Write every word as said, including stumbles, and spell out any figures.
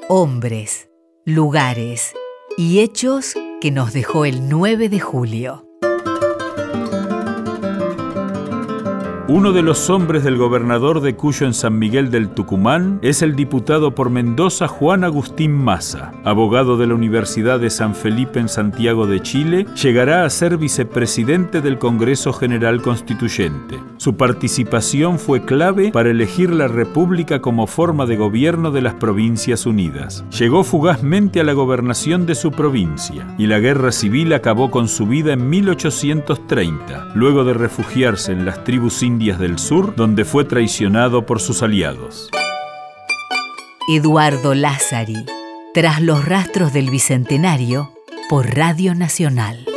hombres, lugares y hechos que nos dejó el nueve de julio. Uno de los hombres del gobernador de Cuyo en San Miguel del Tucumán es el diputado por Mendoza Juan Agustín Maza. Abogado de la Universidad de San Felipe en Santiago de Chile, llegará a ser vicepresidente del Congreso General Constituyente. Su participación fue clave para elegir la República como forma de gobierno de las Provincias Unidas. Llegó fugazmente a la gobernación de su provincia y la guerra civil acabó con su vida en mil ochocientos treinta, luego de refugiarse en las tribus indias del sur, donde fue traicionado por sus aliados. Eduardo Lázari, tras los rastros del Bicentenario, por Radio Nacional.